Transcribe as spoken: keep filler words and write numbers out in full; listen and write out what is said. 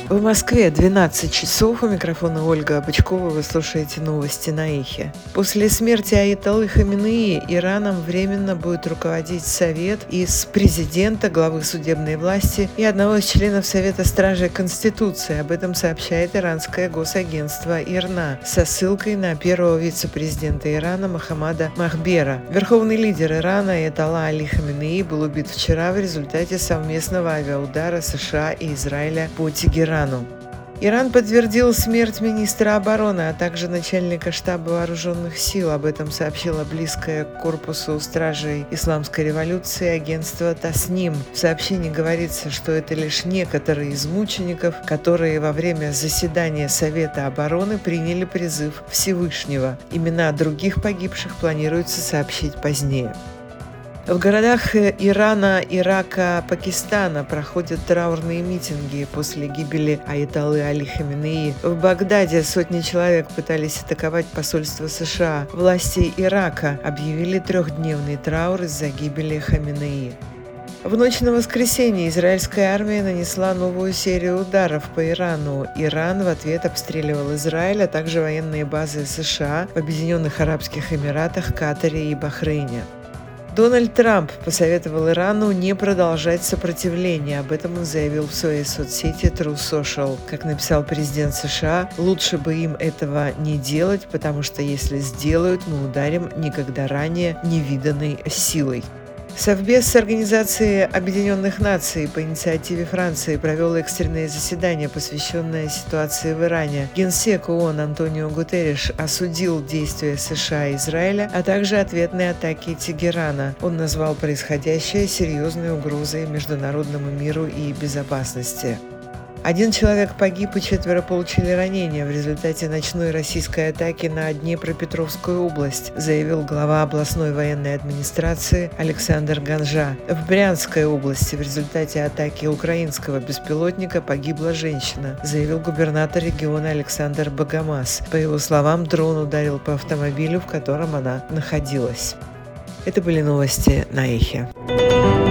В Москве двенадцать часов. У микрофона Ольга Бычкова. Вы слушаете новости на Эхе. После смерти Аятоллы Хаменеи Ираном временно будет руководить Совет из президента, главы судебной власти и одного из членов Совета Стражей Конституции. Об этом сообщает иранское госагентство ИРНА со ссылкой на первого вице-президента Ирана Мохаммада Мохбера. Верховный лидер Ирана Аятолла Али Хаменеи был убит вчера в результате совместного авиаудара США и Израиля по Тегерану. Иран подтвердил смерть министра обороны, а также начальника штаба вооруженных сил. Об этом сообщило близкое к корпусу стражей исламской революции агентство Тасним. В сообщении говорится, что это лишь некоторые из мучеников, которые во время заседания Совета обороны приняли призыв Всевышнего. Имена других погибших планируется сообщить позднее. В городах Ирана, Ирака, Пакистана проходят траурные митинги после гибели Аятоллы Али Хаменеи. В Багдаде сотни человек пытались атаковать посольство США. Власти Ирака объявили трехдневный траур из-за гибели Хаменеи. В ночь на воскресенье израильская армия нанесла новую серию ударов по Ирану. Иран в ответ обстреливал Израиль, а также военные базы США в Объединенных Арабских Эмиратах, Катаре и Бахрейне. Дональд Трамп посоветовал Ирану не продолжать сопротивление. Об этом он заявил в своей соцсети Truth Social. Как написал президент США, лучше бы им этого не делать, потому что если сделают, мы ударим никогда ранее невиданной силой. Совбез Организации Объединенных Наций по инициативе Франции провел экстренное заседание, посвященное ситуации в Иране. Генсек ООН Антонио Гутерриш осудил действия США и Израиля, а также ответные атаки Тегерана. Он назвал происходящее серьезной угрозой международному миру и безопасности. Один человек погиб и четверо получили ранения в результате ночной российской атаки на Днепропетровскую область, заявил глава областной военной администрации Александр Ганжа. В Брянской области в результате атаки украинского беспилотника погибла женщина, заявил губернатор региона Александр Богомаз. По его словам, дрон ударил по автомобилю, в котором она находилась. Это были новости на Эхе.